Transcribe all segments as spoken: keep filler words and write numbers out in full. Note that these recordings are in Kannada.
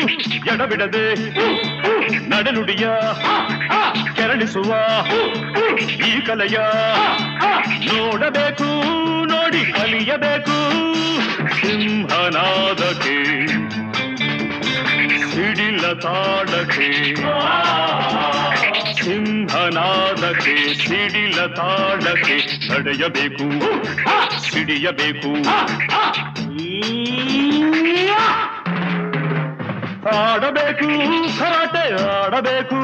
ಎಡಬಿಡದೆ ನಡೆನುಡಿಯ ಕೆರಳಿಸುವ ಈ ಕಲೆಯ ನೋಡಬೇಕು ನೋಡಿ ಕಲಿಯಬೇಕು ಸಿಂಹನಾದಕ್ಕೆ ಸಿಡಿಲ ತಾಡಕ್ಕೆ ಸಿಂಹನಾದಕ್ಕೆ ಸಿಡಿಲ ತಾಡಕ್ಕೆ ನಡೆಯಬೇಕು ಸಿಡಿಯಬೇಕು ಆಡಬೇಕು ಕರಾಟೆ ಆಡಬೇಕು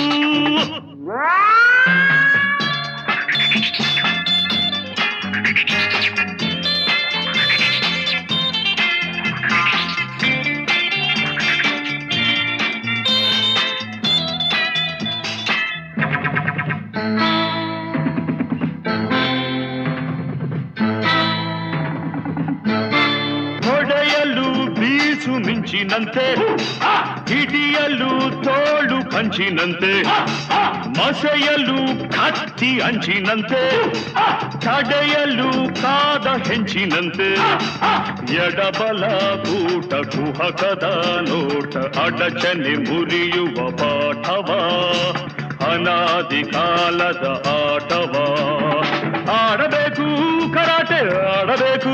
ಹೊಡೆಯಲು ಬೀಸು ಮಿಂಚಿನಂತೆ ಹಿಡಿಯಲು ತೋಳು ಕಂಚಿನಂತೆ ಮಸೆಯಲು ಕತ್ತಿ ಅಂಚಿನಂತೆ ತಡೆಯಲು ಕಾದ ಹೆಂಚಿನಂತೆ ಎಡಬಲ ಕೂಟ ಕುಹಕದ ನೋಟ ಅಡಚಣೆ ಮುರಿಯುವ ಪಾಠವ ಅನಾದಿ ಕಾಲದ ಆಟವ ಆಡಬೇಕು ಕರಾಟೆ ಆಡಬೇಕು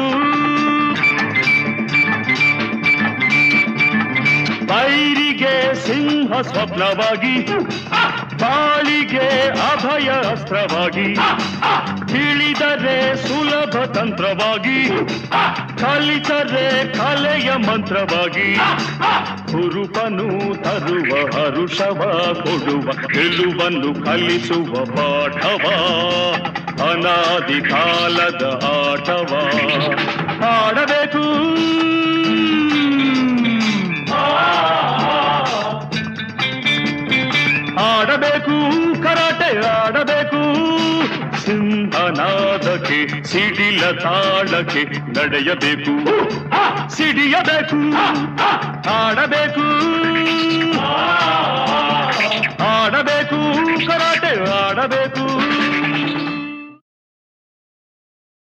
ಬೈರಿಗೆ ಸಿಂಹ ಸ್ವಪ್ನವಾಗಿ ಬಾಳಿಗೆ ಅಭಯ ಅಸ್ತ್ರವಾಗಿ ತಿಳಿದರೆ ಸುಲಭ ತಂತ್ರವಾಗಿ ಕಲಿತರೆ ಕಲೆಯ ಮಂತ್ರವಾಗಿ ಹುರುಪನು ತರುವ ಹರುಷವ ಕೊಡುವ ಗೆಲುವನ್ನು ಕಲಿಸುವ ಪಾಠವ ಅನಾದಿ ಕಾಲದ ಆಟವ ಆಡಬೇಕು ಆಡಬೇಕು ಕರಾಟೆ ಆಡಬೇಕು ಸಿಂಹನಾದಕ್ಕೆ ಸಿಡಿಲ ತಾಳಕ್ಕೆ ನಡೆಯಬೇಕು ಸಿಡಿಯಬೇಕು ಆಡಬೇಕು ಆಡಬೇಕು ಕರಾಟೆ ಆಡಬೇಕು